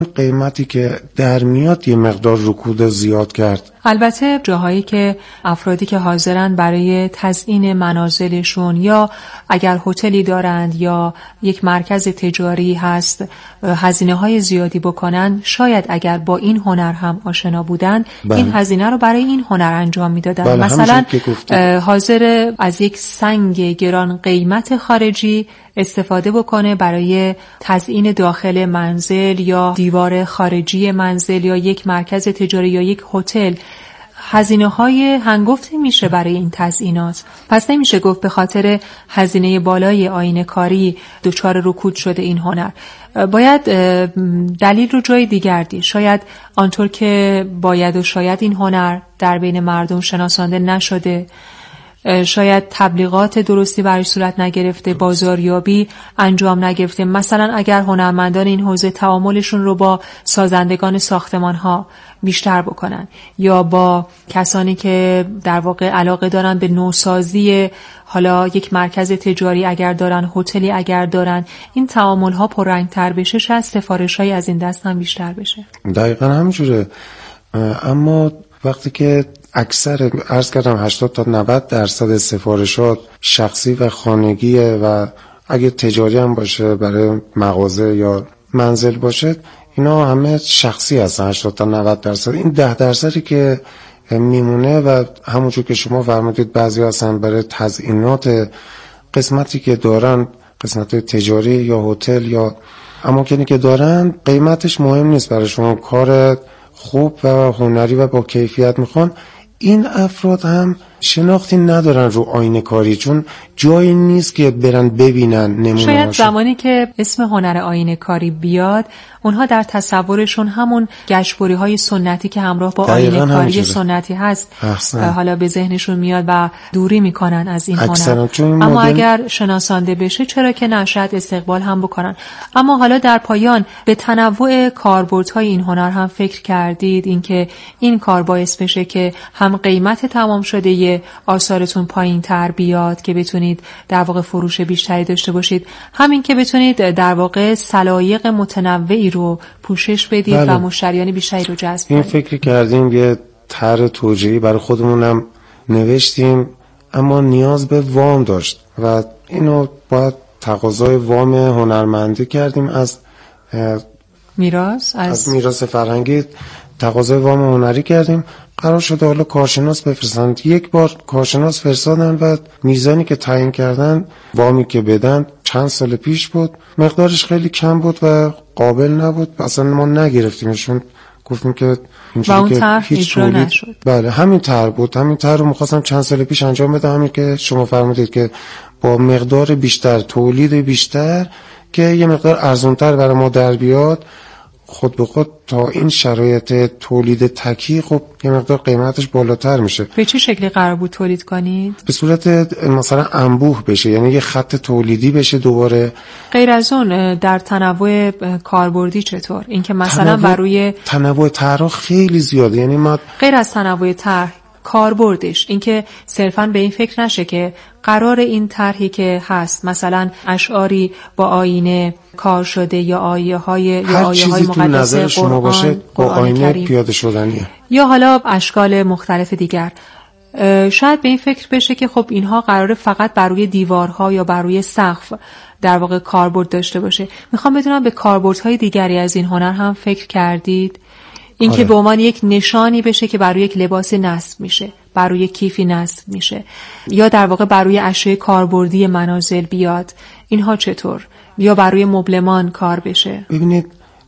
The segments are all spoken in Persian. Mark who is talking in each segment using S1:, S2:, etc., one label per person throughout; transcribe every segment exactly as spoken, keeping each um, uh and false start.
S1: قیمتی که در میاد یه مقدار رکود زیاد کرد.
S2: البته جاهایی که افرادی که حاضرن برای تزیین منازلشون یا اگر هتلی دارند یا یک مرکز تجاری هست هزینه های زیادی بکنن، شاید اگر با این هنر هم آشنا بودن بله. این هزینه رو برای این هنر انجام میدادن.
S1: بله.
S2: مثلا حاضر از یک سنگ گران قیمت خارجی استفاده بکنه برای تزیین داخل منزل یا دیوار خارجی منزل یا یک مرکز تجاری یا یک هتل. هزینه های هنگفتی میشه برای این تزیینات. پس نمیشه گفت به خاطر هزینه بالای آینه کاری دچار رکود شده این هنر. باید دلیل رو جای دیگر دید. شاید آنطور که باید و شاید این هنر در بین مردم شناسانده نشده، شاید تبلیغات درستی برای صورت نگرفته، بازاریابی انجام نگرفته. مثلا اگر هنرمندان این حوزه تعاملشون رو با سازندگان ساختمان ها بیشتر بکنن یا با کسانی که در واقع علاقه دارن به نوسازی حالا یک مرکز تجاری اگر دارن، هتلی اگر دارن، این تعامل ها پررنگ‌تر بشه، شاید سفارش های از این دست هم بیشتر بشه.
S1: دقیقاً همینجوره. اما وقتی که اکثر عرض کردم هشتاد تا نود درصد سفارشات شخصی و خانگیه و اگه تجاری هم باشه برای مغازه یا منزل باشه اینا همه شخصی هستن. هشتاد تا نود درصد. این ده درصدی که میمونه و همونجور که شما فرمودید بعضی هستن برای تزیینات قسمتی که دارن، قسمت تجاری یا هتل یا اماکنی که دارن، قیمتش مهم نیست برای شما، کار خوب و هنری و با کیفیت میخوان. این افراد هم شناختی ندارن رو آینه کاری، چون جایی نیست که برن ببینن نمونه.
S2: شاید زمانی که اسم هنر آینه کاری بیاد اونها در تصورشون همون گشتبری های سنتی که همراه با آینه کاری سنتی هست احسن. حالا به ذهنشون میاد و دوری میکنن از این هنر. اما مدل... اگر شناسانده بشه چرا که نه، شاید استقبال هم بکنن. اما حالا در پایان به تنوع کاربردهای این هنر هم فکر کردید؟ اینکه این کار باعث بشه که هم قیمت تمام شده آثارتون پایین تر بیاد که بتونید در واقع فروش بیشتری داشته باشید، همین که بتونید در واقع سلایق متنوعی رو پوشش بدید بله. و مشتریان بیشتری رو جذب کنید.
S1: این فکر کردیم، یه طرح توجیهی برای خودمونم نوشتیم، اما نیاز به وام داشت و اینو باید تقاضای وام هنرمندی کردیم از
S2: میراث از,
S1: از میراث فرهنگی. تقاضای وام هنری کردیم، قرار شده حالا کارشناس بفرستن. یک بار کارشناس فرستادن و میزانی که تعیین کردن، وامی که بدن چند سال پیش بود، مقدارش خیلی کم بود و قابل نبود، اصلا ما نگرفتیمشون، گفتیم که
S2: اینجوری که هیچ تولید نشد.
S1: بله همین طرح بود، همین طرح رو می‌خواستم چند سال پیش انجام بدم، همین که شما فرمودید که با مقدار بیشتر، تولید بیشتر که یه مقدار ارزان‌تر برای ما در بیاد، خود به خود تا این شرایط تولید تکی خب یه مقدار قیمتش بالاتر میشه.
S2: به چه شکلی قرار بود تولید کنید؟
S1: به صورت مثلا انبوه بشه، یعنی یه خط تولیدی بشه دوباره.
S2: غیر از اون در تنوع کاربردی چطور؟ اینکه مثلا
S1: تنوع...
S2: بر روی
S1: تنوع طرح خیلی زیاده، یعنی ما
S2: غیر از تنوع طرح کاربردش اینکه صرفاً به این فکر نشه که قرار این طرحی که هست مثلا اشعاری با آینه کار شده یا آیه های یا آیه های مقدس
S1: قرآن باشه با آینه پیاده شدنیه
S2: یا حالا اشکال مختلف دیگر. شاید به این فکر بشه که خب اینها قراره فقط بر روی دیوارها یا بر روی سقف در واقع کاربرد داشته باشه. میخوام بدونم به کاربردهای دیگری از این هنر هم فکر کردید؟ این که به عنوان یک نشانی بشه که بر روی یک لباسی نصب میشه، بر روی کیفی نصب میشه، یا در واقع بر روی اشیاء کاربردی منازل بیاد، اینها چطور؟ یا بر روی مبلمان کار بشه؟
S1: ببینید،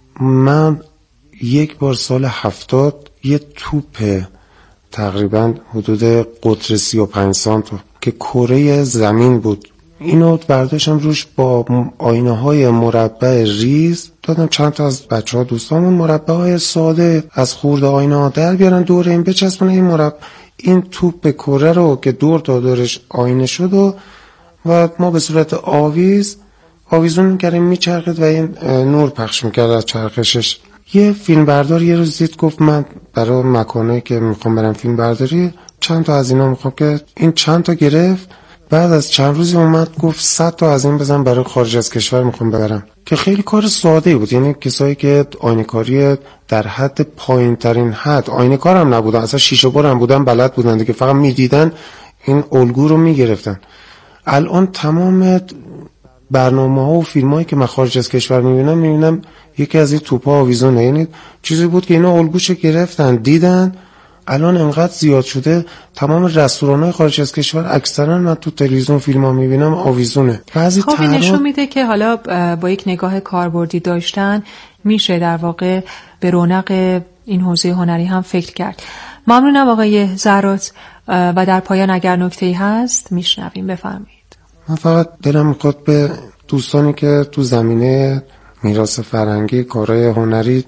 S1: من یک بار سال هفتاد یه توپ تقریبا حدود قطر سی و پنج سانت که کره زمین بود، اینو برداشتم روش با آینه های مربع ریز دادم چند تا از بچه ها دوستامون مربع های ساده از خورده آینه ها در بیارن دور این بچسبن این مربع، این توپ کره رو که دور تا دورش آینه شد و, و ما به صورت آویز آویزون میکردیم میچرخید و این نور پخش میکرد از چرخشش. یه فیلم بردار یه روز دید، گفت من برای مکانایی که میخوام برم فیلم برداری چند تا از اینا میخوام، که این چند تا گرفت بعد از چند روزی اومد گفت صد تا از این بزن برای خارج از کشور میخوام ببرم، که خیلی کار ساده بود. یعنی کسایی که آینه‌کاری در حد پایین ترین حد، آینه‌کار هم نبودن، اصلا شیشه بار هم بودن، بلد بودن دیگه، فقط میدیدن این الگو رو میگرفتن. الان تمام برنامه‌ها و فیلمایی که من خارج از کشور میبینم میبینم یکی از این توپا آویزونه. یعنی چیزی بود که اینا الگوشو گرفتن دیدن. الان انقدر زیاد شده تمام رستوران‌های خارج از کشور اکثرا من تو تلویزیون فیلم‌ها میبینم آویزونه. بعضی
S2: خب این نشون میده که حالا با یک نگاه کاربردی داشتن میشه در واقع به رونق این حوزه هنری هم فکر کرد. ممنونم آقای زرات و در پایان اگر نکته‌ای هست میشنویم، بفرمایید.
S1: من فقط دلم میخواد به دوستانی که تو زمینه میراث فرهنگی کارهای هنری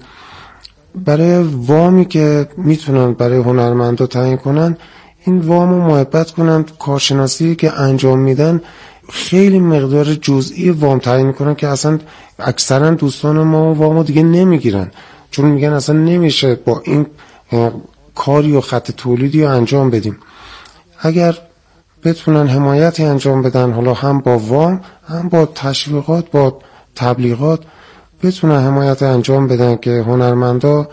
S1: برای وامی که میتونن برای هنرمندا تعیین کنن، این وامو محبت کنن. کارشناسی که انجام میدن خیلی مقدار جزئی وام تعیین میکنن که اصلا اکثرا دوستان ما وامو دیگه نمیگیرن، چون میگن اصلا نمیشه با این کاری و خط تولیدی رو انجام بدیم. اگر بتونن حمایتی انجام بدن، حالا هم با وام هم با تشویقات با تبلیغات بتونن حمایت انجام بدن که هنرمندا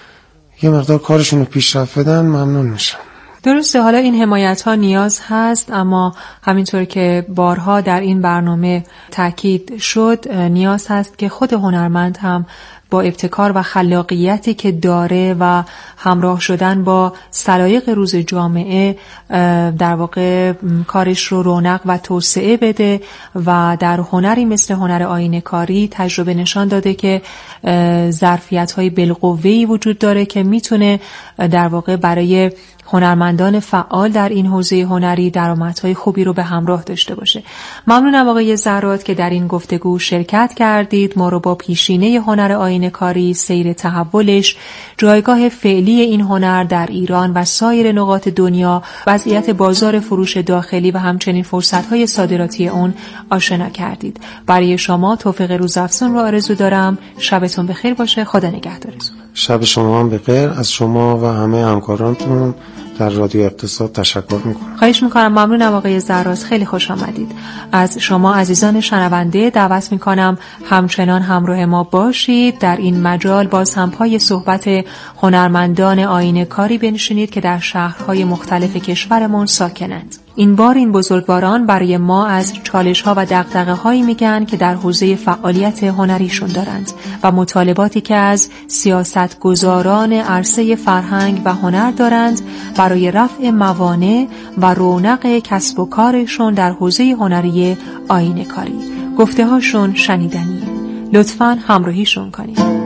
S1: یه مقدار کارشون رو پیشرفت بدن، ممنون میشم.
S2: درسته، حالا این حمایت ها نیاز هست، اما همینطور که بارها در این برنامه تاکید شد نیاز هست که خود هنرمند هم با ابتکار و خلاقیتی که داره و همراه شدن با سلایق روز جامعه در واقع کارش رو رونق و توسعه بده و در هنری مثل هنر آینه‌کاری تجربه نشان داده که ظرفیت‌های بالقوه‌ای وجود داره که میتونه در واقع برای هنرمندان فعال در این حوزه هنری درآمدهای خوبی رو به همراه داشته باشه. ممنونم آقای زرات که در این گفتگو شرکت کردید. ما رو با پیشینه هنر آینه‌کاری، سیر تحولش، جایگاه فعلی این هنر در ایران و سایر نقاط دنیا، وضعیت بازار فروش داخلی و همچنین فرصت‌های صادراتی اون آشنا کردید. برای شما توفیق روزافزون رو آرزو دارم. شبتون بخیر باشه. خدا نگهدارتون.
S1: شب شما هم بخیر. از شما و همه همکارانتون در رادیو اقتصاد تشکر میکنم.
S2: خواهش میکنم. ممنونم آقای زراز، خیلی خوش آمدید. از شما عزیزان شنونده دعوت میکنم همچنان همراه ما باشید. در این مجال باز هم پای صحبت هنرمندان آینه‌کاری بنشینید که در شهرهای مختلف کشورمون ساکنند. این بار این بزرگواران برای ما از چالش‌ها و دغدغه‌هایی میگن که در حوزه فعالیت هنریشون دارند و مطالباتی که از سیاستگزاران عرصه فرهنگ و هنر دارند برای رفع موانع و رونق کسب و کارشون در حوزه هنری آینه‌کاری. گفته‌هاشون شنیدنیه. لطفاً همراهیشون کنید.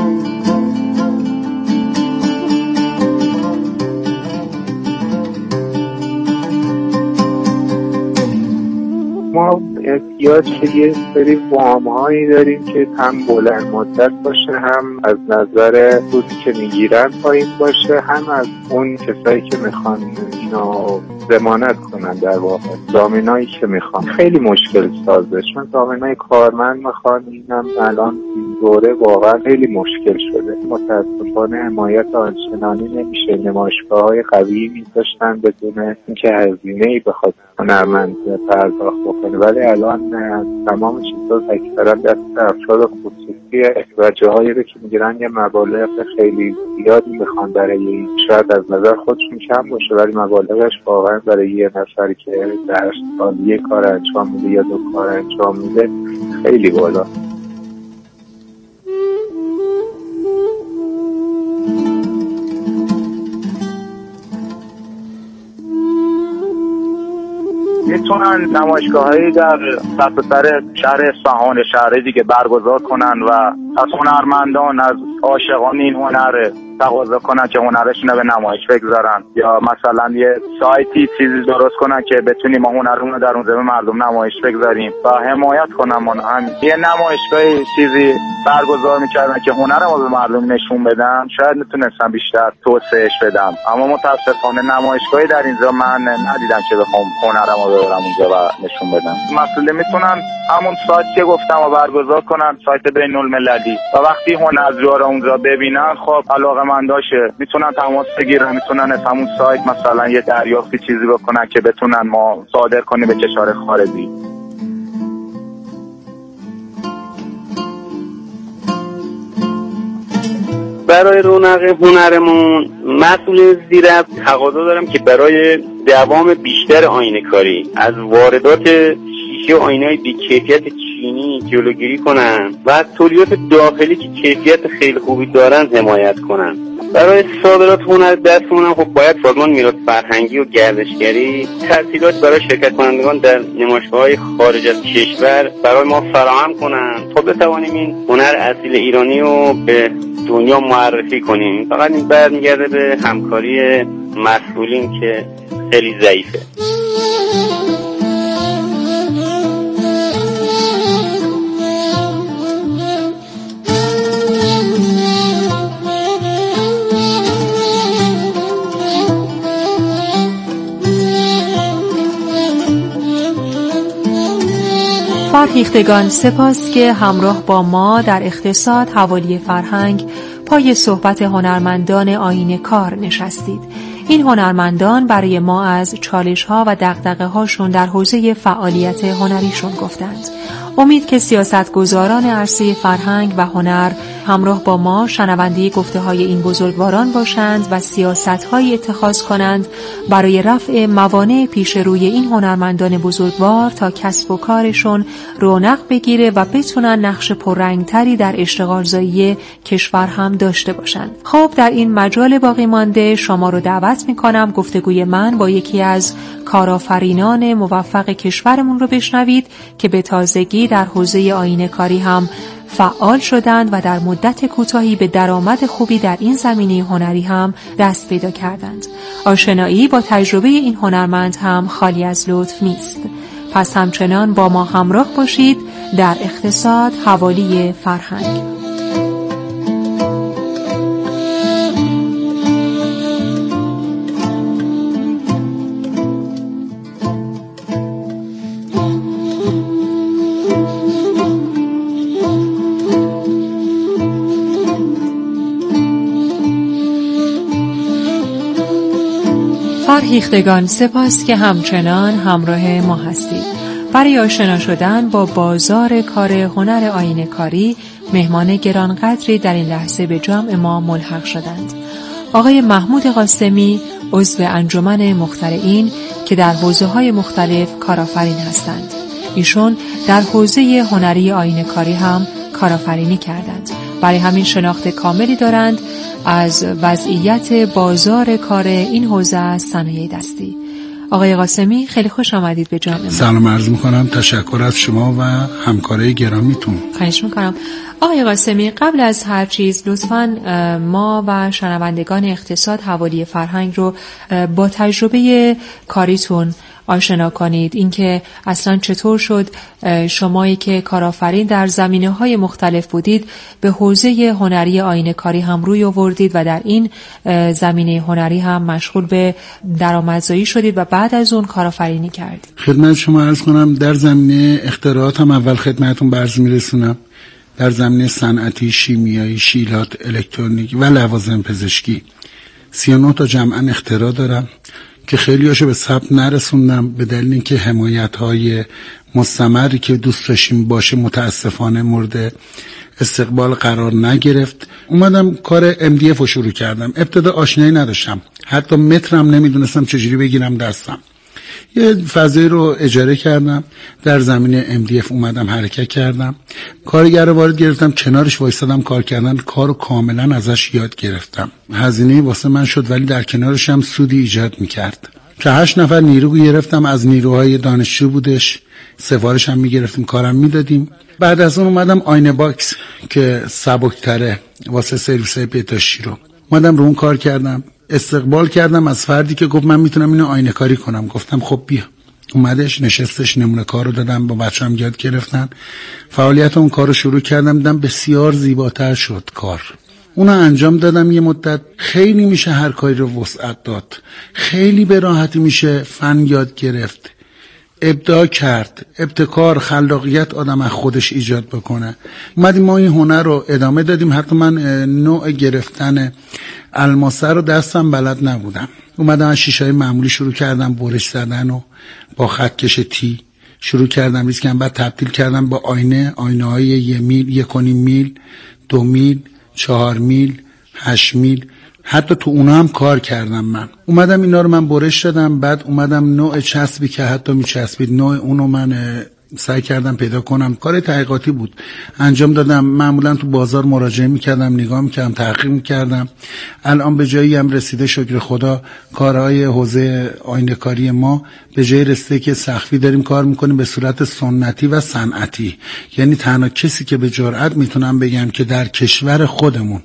S3: ما احتیاج به یه سری وام‌هایی داریم که هم بلند مدت باشه، هم از نظر سودی که میگیرن پایین باشه، هم از اون کسایی که میخوان اینو ضمانت کنن در واقع ضامنایی که میخوان. خیلی مشکل سازه، چون ضامنای کارمند میخوان. اینم الان این دوره واقعا خیلی مشکل شده. متاسفانه حمایت آنچنانی نمیشه. نمایشگاه‌های قوی میذاشتن بدون اینکه هزینه‌ای بخواد هنرمند پرداخت بکنه، ولی الان تمام چیزا اکثرا دست افراد خصوصی و جاهایی رو که میگیرن یه مبالغ خیلی زیادی میخوان برای این. شاید از نظر خودشون کم باشه ولی مبالغش واقعا برای یه نفری که در سال یک کار انجام میده یا دو کار انجام میده خیلی بالا.
S4: میتونن نمایشگاهایی در سرتاسر شهر اصفهان، شهر دیگه برگزار کنن و از هنرمندان، از عاشقان این هنر تقاضا کنن که هنرشون رو به نمایش بگذارن، یا مثلا یه سایتی چیزی درست کنن که بتونیم ما هنرمون رو در اون زمین مردم نمایش بگذاریم و حمایت کنن. من هم یه نمایشگاه چیزی برگزار میکردن که هنرمو به مردم نشون بدم، شاید میتونستم بیشتر توسعهش بدم، اما متاسفانه نمایشگاهی در اینجا من ندیدم که بخوام هنرمو ببرم اونجا و نشون بدم. مسئله میتونن همون سایت که گفتم رو برگزار کنن، سایت بین المللی عملی و وقتی هنرجوها رو اونجا ببینن خب علاقه‌منداشه میتونن تماس بگیرن، میتونن از همون سایت مثلا یه دریافتی چیزی بکنن که بتونن ما صادر کنیم به کشور خارجی.
S5: برای رونق هنرمون مسئول زیرت تقاضا دارم که برای دوام بیشتر آینه کاری از واردات شیشه و آینه‌های بی‌کیفیت چینی جلوگیری کنن و از تولیدات داخلی که کیفیت خیلی خوبی دارن حمایت کنن. برای صادرات هنر دستمون هم خب باید سازمان میراث فرهنگی و گردشگری تسهیلات برای شرکت کنندگان در نمایشگاه‌های خارج از کشور برای ما فراهم کنن تا بتوانیم این هنر اصیل ایرانی رو به دنیا معرفی کنیم. فقط این برمیگرده به همکاری مسئولین که خیلی ضعیفه.
S2: فرهیختگان، سپاس که همراه با ما در اقتصاد حوالی فرهنگ پای صحبت هنرمندان آیینه کار نشستید. این هنرمندان برای ما از چالش‌ها و دغدغه‌هاشون در حوزه فعالیت هنریشون گفتند. امید که سیاستگزاران عرصه فرهنگ و هنر همراه با ما شنونده گفته‌های این بزرگواران باشند و سیاست‌های اتخاذ کنند برای رفع موانع پیش روی این هنرمندان بزرگوار تا کسب و کارشون رونق بگیره و بتونن نقش پررنگتری در اشتغالزایی کشور هم داشته باشند. خب در این مجال باقی مانده شما رو دعوت می‌کنم گفتگوی من با یکی از کارآفرینان موفق کشورمون رو بشنوید که به تازگی در حوزه آیینه کاری هم فعال شدند و در مدت کوتاهی به درآمد خوبی در این زمینه هنری هم دست پیدا کردند. آشنایی با تجربه این هنرمند هم خالی از لطف نیست. پس همچنان با ما همراه باشید در اقتصاد حوالی فرهنگ. فرهیختگان، سپاس که همچنان همراه ما هستید. برای آشنا شدن با بازار کار هنر آیینه کاری مهمان گرانقدری در این لحظه به جمع ما ملحق شدند. آقای محمود قاسمی عضو انجمن مخترعین که در حوزه‌های مختلف کارآفرین هستند. ایشون در حوزه هنری آیینه کاری هم کارآفرینی کردند. برای همین شناخت کاملی دارند از وضعیت بازار کار این حوزه از صنایع دستی. آقای قاسمی خیلی خوش آمدید به جمع ما.
S6: سلام عرض می‌کنم. تشکر از شما و همکارای گرامیتون.
S2: خواهش می‌کنم. آقای قاسمی، قبل از هر چیز لطفاً ما و شنوندگان اقتصاد حوالی فرهنگ رو با تجربه کاریتون آشنا کنید. اینکه اصلا چطور شد شمایی که کارآفرین در زمینه‌های مختلف بودید به حوزه هنری آیینه کاری هم روی آوردید و در این زمینه هنری هم مشغول به درآمدزایی شدید و بعد از اون کارآفرینی کردید.
S6: خدمت شما عرض کنم در زمینه اختراعات هم اول خدمتتون برز میرسونم. در زمینه صنعتی، شیمیایی، شیلات، الکترونیک و لوازم پزشکی سی و نه تا جمعاً اختراع دارم که خیلی هاشو به ثبت نرسوندم به دلیل اینکه حمایت‌های مستمری که دوست داشتیم باشه متاسفانه مورد استقبال قرار نگرفت. اومدم کار ام دی اف رو شروع کردم. ابتدا آشنایی نداشتم، حتی مترم نمیدونستم چجوری بگیرم دستم. یه فضایی رو اجاره کردم، در زمینه ام دی اف اومدم حرکت کردم، کارگر رو وارد گرفتم، کنارش وایسادم کار کردن، کارو کاملا ازش یاد گرفتم. هزینه واسه من شد ولی در کنارش هم سودی ایجاد میکرد. که هشت نفر نیرو گرفتم، از نیروهای دانشجو بودش، سفارش هم میگرفتیم، کارم میدادیم. بعد از اون اومدم آینه باکس که سبکتره واسه سرویس بهداشتی رو اومدم رو اون کار کردم. استقبال کردم از فردی که گفت من میتونم اینو آینه کاری کنم. گفتم خب بیا. اومدش، نشستش، نمونه کار رو دادم، با بچه‌ام یاد گرفتن. فعالیت اون کار رو شروع کردم، دیدم بسیار زیباتر شد کار. اونو انجام دادم یه مدت. خیلی میشه هر کاری رو وسعت داد، خیلی به راحتی میشه فن یاد گرفت. ابداع کرد، ابتکار، خلاقیت آدم از خودش ایجاد بکنه. اومدیم ما این هنر رو ادامه دادیم. حتی من نوع گرفتن الماسه رو دستم بلد نبودم، اومدم از شیشه‌های معمولی شروع کردم برش زدن و با خطکش تی شروع کردم ریز کردم، بعد تبدیل کردم با آینه، آینه های یک میل، یک و نیم میل، دو میل، چهار میل، هشت میل، حتی تو اونا هم کار کردم. من اومدم اینا رو من برش دادم، بعد اومدم نوع چسبی که حتی میچسبید نوع اونو من سعی کردم پیدا کنم. کار تحقیقاتی بود، انجام دادم. معمولا تو بازار مراجعه میکردم، نگاه میکردم، تحقیق میکردم. الان به جایی هم رسیده شکر خدا کارهای حوزه آینه‌کاری ما به جای رسیده که سقفی داریم کار میکنیم به صورت سنتی و صنعتی. یعنی تنها کسی که به جرئت میتونم بگم که در کشور خودمون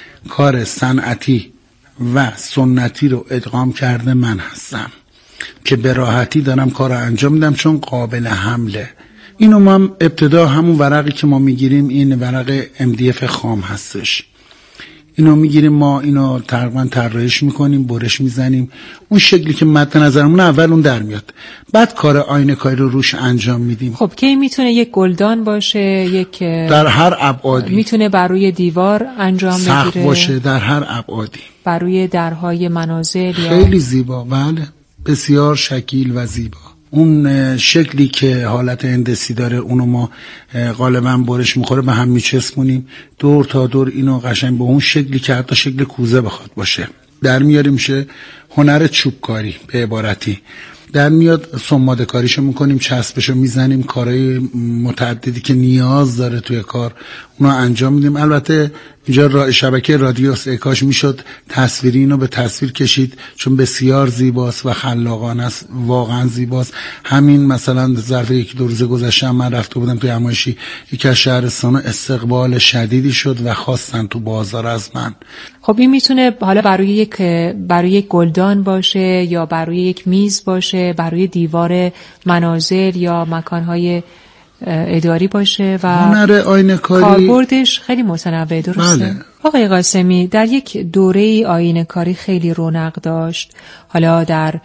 S6: کار صنعتی و سنتی رو ادغام کرده من هستم که به راحتی دارم کار رو انجام میدم چون قابل حمله. اینو ما هم ابتدا همون ورقی که ما میگیریم این ورق ام دی اف خام هستش، اینو میگیریم ما اینو تقریبا طراحیش میکنیم، برش میزنیم، اون شکلی که مد نظرمون اول اون در میاد، بعد کار آینه کاری رو روش انجام میدیم.
S2: خب که میتونه یک گلدان باشه، یک
S6: در هر ابعادی،
S2: میتونه بر روی دیوار انجام بگیره،
S6: سقف باشه، در هر ابعادی،
S2: بر روی درهای منازل.
S6: خیلی زیبا، بله بسیار شکیل و زیبا. اون شکلی که حالت هندسی داره اونو ما غالبا برش میخوره به هم میچسبونیم دور تا دور، اینو قشنگ به اون شکلی که حتی شکل کوزه بخواد باشه در میاریم، میشه هنر چوبکاری به عبارتی در میاد. سماده کاریشو میکنیم، چسبشو میزنیم، کارهای متعددی که نیاز داره توی کار اونا انجام میدیم. البته اینجا را شبکه رادیوس اکاش میشد تصویری اینو به تصویر کشید چون بسیار زیباست و خلاقانه است، واقعا زیباست. همین مثلا ظرف یک دو روز گذشته من رفته بودم توی نمایشی، یکی از شهرستانا استقبال شدیدی شد و خواستن تو بازار از من.
S2: خب این میتونه حالا برای یک برای یک گلدان باشه یا برای یک میز باشه، برای دیوار منازل یا مکانهای اداری باشه و
S6: هنر آینه‌کاری
S2: کاربردش خیلی متنوع. درسته؟
S6: بله.
S2: آقای قاسمی در یک دوره آینه‌کاری خیلی رونق داشت. حالا در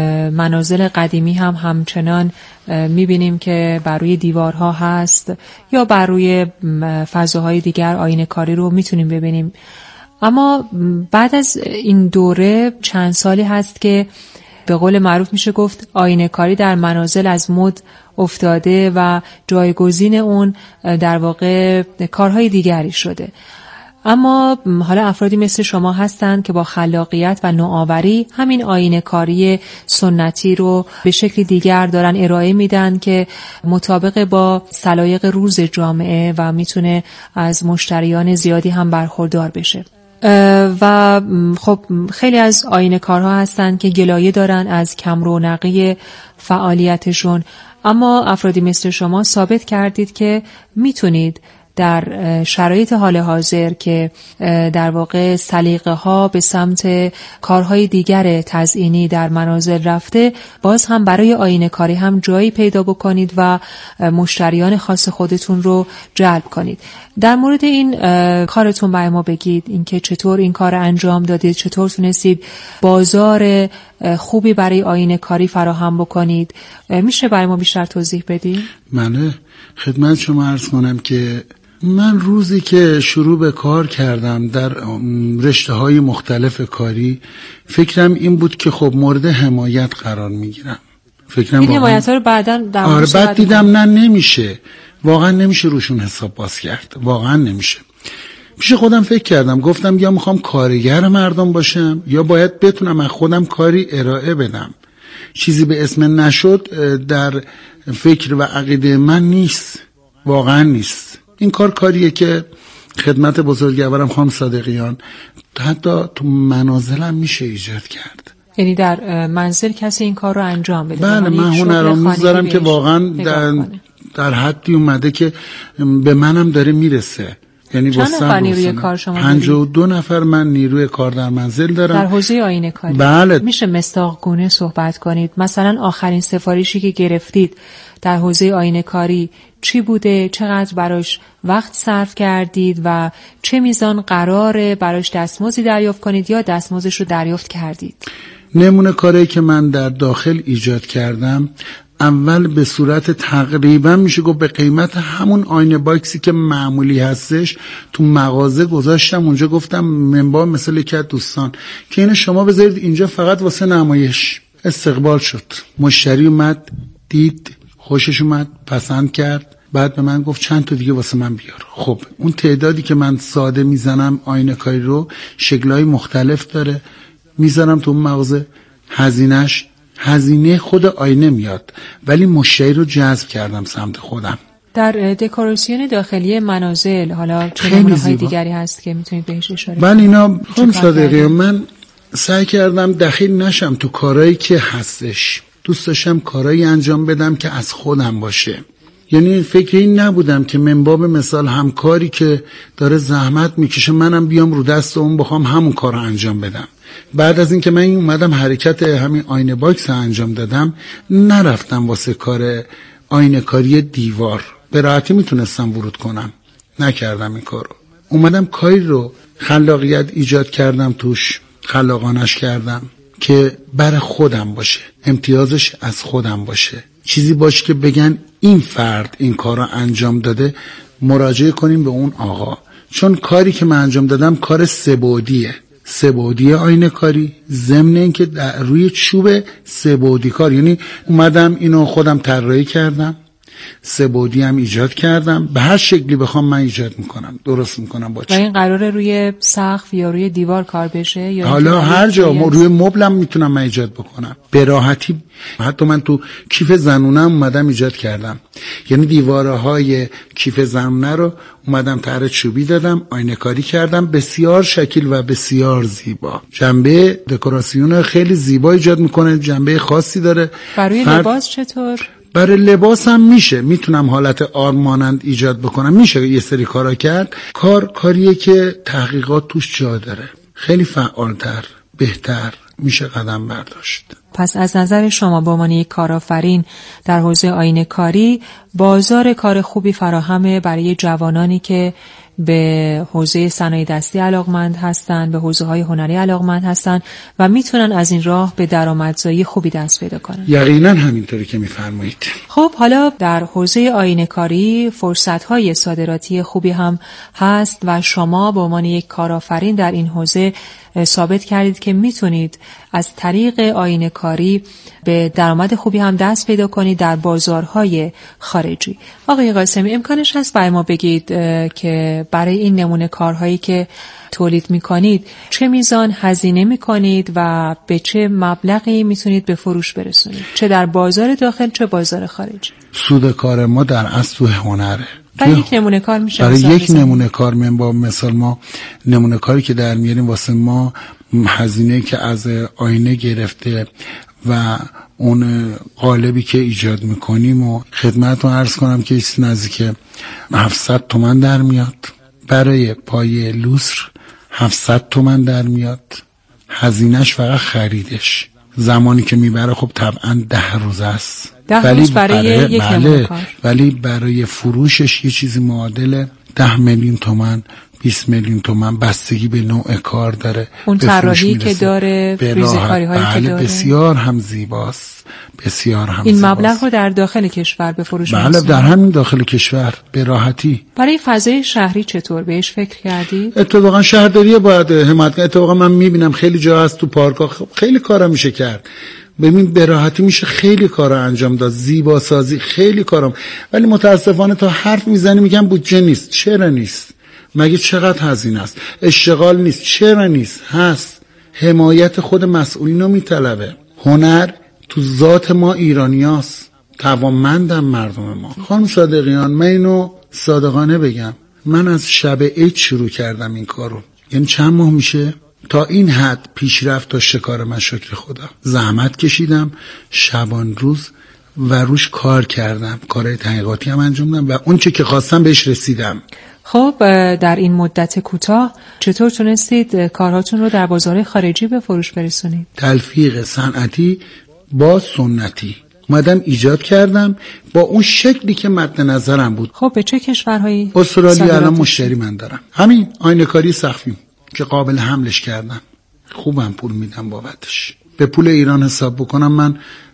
S2: منازل قدیمی هم همچنان میبینیم که بر روی دیوارها هست یا بر روی فضاهای دیگر آینه‌کاری رو میتونیم ببینیم. اما بعد از این دوره چند سالی هست که به قول معروف میشه گفت آینه‌کاری در منازل از مد افتاده و جایگزین اون در واقع کارهای دیگری شده. اما حالا افرادی مثل شما هستند که با خلاقیت و نوآوری همین آینه‌کاری سنتی رو به شکل دیگر دارن ارائه میدن که مطابق با سلایق روز جامعه و میتونه از مشتریان زیادی هم برخوردار بشه. و خب خیلی از آینه‌کارها هستن که گلایه دارن از کم رونقی فعالیتشون، اما افرادی مثل شما ثابت کردید که میتونید در شرایط حال حاضر که در واقع سلیقه ها به سمت کارهای دیگر تزئینی در منازل رفته، باز هم برای آینه کاری هم جایی پیدا بکنید و مشتریان خاص خودتون رو جلب کنید. در مورد این کارتون برای ما بگید، اینکه چطور این کار انجام دادید، چطور تونستید بازار خوبی برای آینه کاری فراهم بکنید، میشه برای ما بیشتر توضیح بدید؟
S6: من خدمت شما عرض کنم که من روزی که شروع به کار کردم در رشته های مختلف کاری، فکرم این بود که خب مورد حمایت قرار میگیرم. فکرم
S2: این حمایت ها رو بعداً در
S6: آره بعد دیدم نه نمیشه، واقعا نمیشه روشون حساب باز کرد، واقعا نمیشه. پیش خودم فکر کردم، گفتم یا میخوام کارگر مردم باشم یا باید بتونم از خودم کاری ارائه بدم. چیزی به اسم نشد در فکر و عقیده من نیست، واقعا نیست. این کار کاریه که خدمت بزرگوارم خانم صادقیان حتی تو منازلم میشه ایجاد کرد.
S2: یعنی در منزل کسی این کار رو انجام بده.
S6: بله، من هنرآموز دارم که واقعا در, در حدی اومده که به منم داره میرسه. یعنی
S2: چند نفر نیروی کار شما دارید؟
S6: پنجاه و دو نفر من نیروی کار در منزل دارم
S2: در حوزه آینه کاری.
S6: بله.
S2: میشه مصداقگونه صحبت کنید؟ مثلا آخرین سفارشی که گرفتید در حوزه آینه کاری چی بوده؟ چقدر براش وقت صرف کردید و چه میزان قراره براش دستمزدی دریافت کنید یا دستمزدش رو دریافت کردید؟
S6: نمونه کاری که من در داخل ایجاد کردم، اول به صورت تقریبا میشه گفت به قیمت همون آینه باکسی که معمولی هستش تو مغازه گذاشتم اونجا، گفتم منبع مثل یکی از دوستان که اینو شما بذارید اینجا فقط واسه نمایش. استقبال شد، مشتری اومد دید خوشش اومد پسند کرد، بعد به من گفت چند تا دیگه واسه من بیار. خب اون تعدادی که من ساده میزنم آینه کاری رو شکل‌های مختلف داره، میذارم تو اون مغازه، هزینهش هزینه خود آینه میاد ولی مشتری رو جذب کردم سمت خودم.
S2: در دکوراسیون داخلی منازل حالا چه نمونه‌های دیگری هست که میتونید بهش اشاره کنید؟
S6: من اینا خانم صادقی من سعی کردم دخیل نشم تو کارهایی که هستش، دوست داشتم کارهایی انجام بدم که از خودم باشه. یعنی فکر این نبودم که من باب مثال همکاری که داره زحمت میکشه منم بیام رو دست اون بخوام همون کار رو انجام بدم. بعد از اینکه من اومدم حرکت همین آینه باکس انجام دادم، نرفتم واسه کار آینه کاری دیوار، به راحتی میتونستم ورود کنم، نکردم این کارو. اومدم کاری رو خلاقیت ایجاد کردم توش، خلاقانش کردم که برای خودم باشه، امتیازش از خودم باشه، چیزی باشه که بگن این فرد این کار رو انجام داده، مراجعه کنیم به اون آقا. چون کاری که من انجام دادم کار سه‌بعدیه، سه‌بعدی آینه کاری، ضمن اینکه روی چوب سه‌بعدی کار، یعنی اومدم اینو خودم طراحی کردم، سه‌بعدی هم ایجاد کردم، به هر شکلی بخوام من ایجاد میکنم، درست میکنم با چی.
S2: و این قراره روی سقف یا روی دیوار کار بشه یا
S6: حالا هر جا روی مبلم میتونم من ایجاد بکنم به راحتی. حتی من تو کیف زنونم اومدم ایجاد کردم، یعنی دیواره های کیف زنونه رو اومدم طرح چوبی دادم، آینه کاری کردم، بسیار شکل و بسیار زیبا. جنبه دکوراسیون خیلی زیبا ایجاد میکنه، جنبه خاصی داره.
S2: برای
S6: فرد...
S2: لباس چطور؟
S6: برای لباس هم میشه، میتونم حالت آرمانند ایجاد بکنم، میشه یه سری کارا کرد. کار کاریه که تحقیقات توش جا داره، خیلی فعالتر بهتر میشه قدم برداشت.
S2: پس از نظر شما به عنوان یک کارآفرین در حوزه آینه کاری بازار کار خوبی فراهمه برای جوانانی که به حوزه صنایع دستی علاقمند هستند، به حوزه‌های هنری علاقمند هستند و میتونن از این راه به درآمدزایی خوبی دست پیدا کنن.
S6: یقینا همینطوری که میفرمایید.
S2: خب حالا در حوزه آینه کاری فرصت‌های صادراتی خوبی هم هست و شما به عنوان یک کارآفرین در این حوزه ثابت کردید که میتونید از طریق آینه کاری به درآمد خوبی هم دست پیدا کنید در بازارهای خارجی. آقای قاسمی امکانش هست برای ما بگید که برای این نمونه کارهایی که تولید میکنید چه میزان هزینه میکنید و به چه مبلغی میتونید به فروش برسونید، چه در بازار داخل چه بازار خارجی؟
S6: سود کار ما در اصل تو هنره.
S2: برای یک نمونه کار میشه
S6: برای یک بزنید. نمونه کار من با مثال ما نمونه کاری که در میاریم واسه ما هزینه که از آینه گرفته و اون قالبی که ایجاد میکنیم و خدمتتون عرض کنم که ایست نزدیک هفتصد تومن در میاد. برای پایه لوسر هفتصد تومن در میاد، هزینهش فقط خریدش. زمانی که میبره خب طبعا ده روز است،
S2: ده
S6: ولی
S2: روز برای, برای یک نمونه کار.
S6: ولی برای فروشش یه چیزی معادل ده میلیون تومن، بیست میلیون تومن، بستگی به نوع کار داره.
S2: اون طراحی که داره، ریزکاری هایی که داره،
S6: بسیار هم زیباست، بسیار هم
S2: این
S6: زیباست.
S2: مبلغ رو در داخل کشور به فروش
S6: بله
S2: می‌رسونه؟
S6: در همین داخل کشور به راحتی.
S2: برای فضای شهری چطور بهش فکر کردید؟
S6: اتفاقا شهرداری باید حمایت کنه. اتفاقا من میبینم خیلی جا هست تو پارک‌ها خیلی کارا میشه کرد. ببین به راحتی میشه خیلی کارا انجام داد، زیبا سازی خیلی کارام، ولی متاسفانه تا حرف میزنی میگم بودجه نیست. چرا نیست؟ مگه چقدر هزینه است؟ اشتغال نیست. چرا نیست؟ هست. حمایت خود مسئولین رو میطلبه. هنر تو ذات ما ایرانیاست، توانمندم مردم ما. خانم صادقیان من اینو صادقانه بگم، من از شب عید شروع کردم این کارو، یعنی چند ماه میشه تا این حد پیشرفت داشته کار من، شکر خدا. زحمت کشیدم شبان روز و روش کار کردم، کارهای تحقیقاتی هم انجام دادم و اون چه که خواستم بهش رسیدم.
S2: خب در این مدت کوتاه چطور تونستید کارهاتون رو در بازار خارجی به فروش برسونید؟
S6: تلفیق صنعتی با سنتی اومدم ایجاد کردم با اون شکلی که مد نظرم بود.
S2: خب به چه کشورهایی؟
S6: استرالیا الان مشتری من دارم. همین آینه کاری سقفی که قابل حملش کردم، خوبم پول میدم بابتش. به پول ایران حساب بکنم من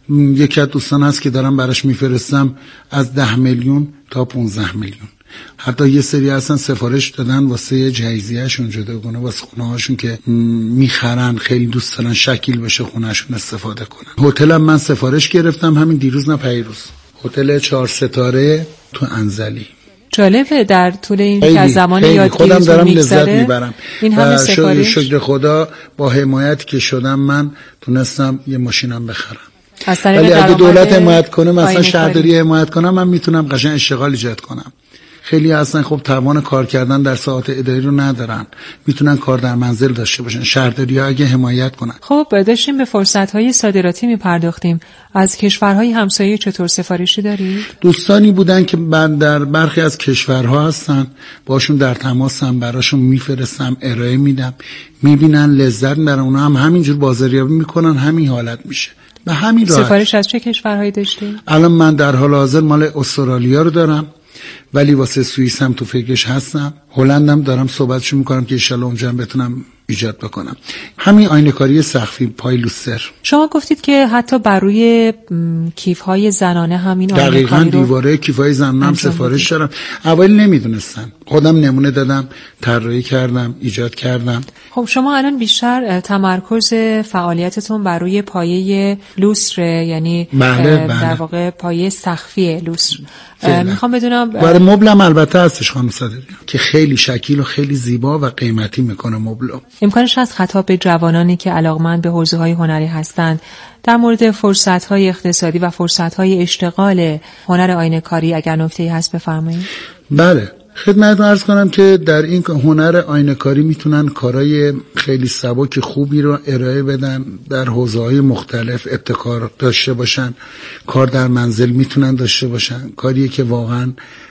S6: یکی از دوستان هست که دارم براش میفرستم از ده میلیون تا پونزده میلیون. حتی یه سری هستن سفارش دادن واسه جهیزیه‌شون جداگونه واسه خونه‌هاشون که میخرن، خیلی دوست دارن شکیل بشه خونه‌شون استفاده کنن. هتلم من سفارش گرفتم همین دیروز نه پیروز، هتل چهار ستاره تو انزلی.
S2: جالبه در طول این که زمان یادگیری
S6: خودم دارم لذت
S2: میبرم
S6: میبرم
S2: این همه سفارش.
S6: شکر خدا با حمایتی که شدم من تونستم یه ماشینم بخرم. ولی اگه دولت حمایت کنه مثلا شهرداری حمایت کنه من میتونم قشنگ اشتغال ایجاد کنم. خیلی هستن خب توان کار کردن در ساعات اداری رو ندارن، میتونن کار در منزل داشته باشن. شهرداری‌ها اگه حمایت کنن.
S2: خب داشتیم به فرصت‌های صادراتی میپرداختیم. از کشورهای همسایه چطور سفارشی دارید؟
S6: دوستانی بودن که در برخی از کشورها هستن، باشون در تماسم، براشون میفرستم، ارائه میدم، میبینن لذت میبرن، اونا هم همینجور بازاریابی میکنن، همین حالت میشه. به همین راحت.
S2: سفارش از چه کشورهایی داشتید؟
S6: الان من در حال حاضر مال استرالیا رو دارم، ولی واسه سوئیس هم تو فکرش هستم. هلندم دارم صحبتشو میکنم که ان شاءالله اونجا هم بتونم ایجاد بکنم. همین آینه‌کاری سقفی پای لوستر.
S2: شما گفتید که حتی بر روی کیف‌های زنانه همین آینه‌کاری رو
S6: دقیقاً دیواره کیف‌های زنانه هم سفارش دارم. اول نمیدونستم، خودم نمونه دادم، طراحی کردم، ایجاد کردم.
S2: خب شما الان بیشتر تمرکز فعالیتتون بر روی پایه لوستر، یعنی
S6: بله، بله.
S2: در واقع پایه سقفی لوستر. میخوام بدونم
S6: برای مبلم البته هستش خانم صادقی که خیلی شکیل و خیلی زیبا و قیمتی میکنه مبلو.
S2: امکانش هست خطاب به جوانانی که علاقمند به حوزه‌های هنری هستند در مورد فرصت‌های اقتصادی و فرصت‌های اشتغال هنر آینه‌کاری اگر نکته‌ای هست بفرمایید؟
S6: بله، خدمتتون عرض کنم که در این هنر آینه‌کاری میتونن کارهای خیلی سبک خوبی رو ارائه بدن، در حوزه‌های مختلف ابتکار داشته باشن، کار در منزل میتونن داشته باشن، کاریه که واقعا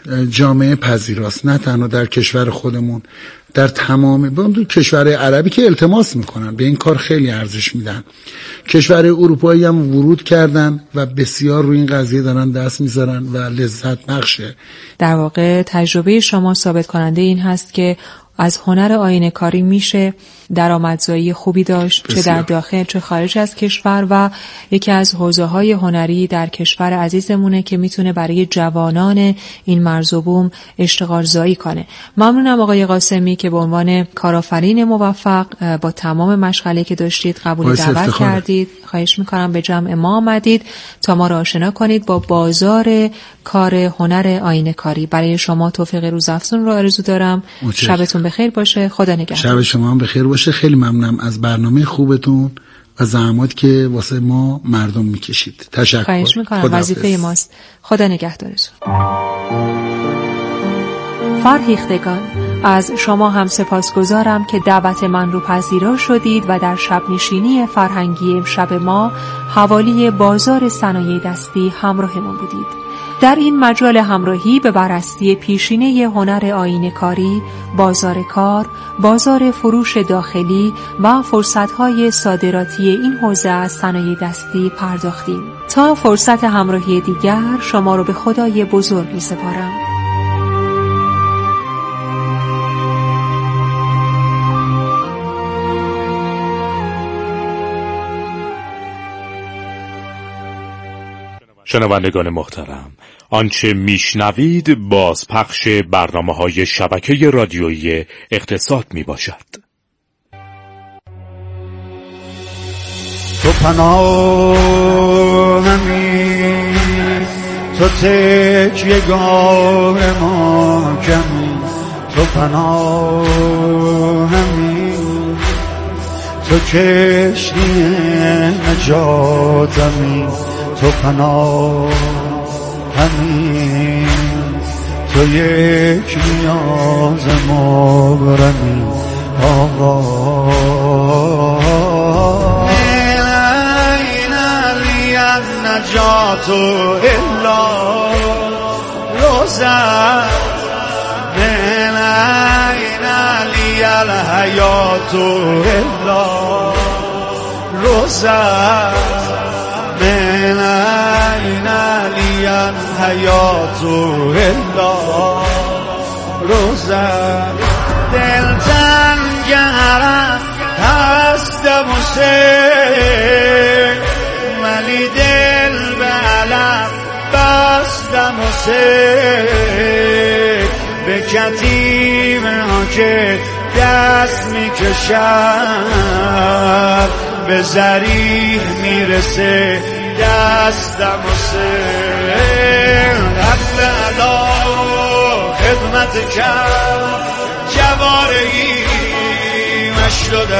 S6: جامعه پذیراست، نه تنها در کشور خودمون، در تمام دو کشور عربی که التماس میکنن به این کار خیلی ارزش میدن. کشور اروپایی هم ورود کردن و بسیار روی این قضیه دارن دست میذارن و لذت بخشه.
S2: در واقع تجربه شما ثابت کننده این هست که از هنر آینه‌کاری میشه درآمدزایی خوبی داشت، چه در داخل چه خارج از کشور، و یکی از حوزه‌های هنری در کشور عزیزمونه که میتونه برای جوانان این مرز و بوم اشتغال زایی کنه. ممنونم آقای قاسمی که به عنوان کارآفرین موفق با تمام مشغله که داشتید قبول دعوت کردید. خواهش میکنم به جمع ما آمدید تا ما را آشنا کنید با بازار کار هنر آینه‌کاری. برای شما توفیق روزافزون رو آرزو دارم. شبتون بخیر باشه. خدا نگهدار.
S6: شب شما هم بخیر باشه. خیلی ممنونم از برنامه خوبتون و زحمات که واسه ما مردم میکشید. تشکر.
S2: خواهش میکنم، وظیفه ماست. خدا نگهدارتون. فرهیختگان، از شما هم سپاسگزارم که دعوت من رو پذیرا شدید و در شب نشینی فرهنگی امشب ما حوالی بازار صنایع دستی همراهمون بودید. در این مجال همراهی به بررسی پیشینه هنر آینه‌کاری، بازار کار، بازار فروش داخلی و فرصت‌های صادراتی این حوزه از صنایع دستی پرداختیم. تا فرصت همراهی دیگر شما رو به خدای بزرگ می‌سپارم.
S7: شنوندگان محترم، آنچه میشنوید بازپخش برنامه‌های شبکه رادیویی اقتصاد میباشد.
S8: تو پناهمی، تو تکیه‌گاه ما کمی، تو پناهمی، تو کشتی نجاتمی، تو پناه همین، تو یک نیاز مبرمی آقا. این علی النجات الا روزه، این علی الحیات الا روزه، من این علی الحیات الا روزه. دل تنگرم هستم و سه، ولی دل میرسه به کتیبه ها که دست میکشن به ذریح میرسه دستم و سر نقل علا خدمت کرد جواره ای مشلو